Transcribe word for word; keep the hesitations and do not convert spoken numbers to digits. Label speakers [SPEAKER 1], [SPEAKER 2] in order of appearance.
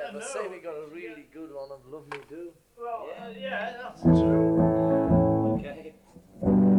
[SPEAKER 1] Yeah,
[SPEAKER 2] I
[SPEAKER 1] but
[SPEAKER 2] know.
[SPEAKER 1] say we got a really good one of Love Me Do.
[SPEAKER 2] Well,
[SPEAKER 3] Yeah.
[SPEAKER 2] uh, yeah, that's true.
[SPEAKER 3] Okay.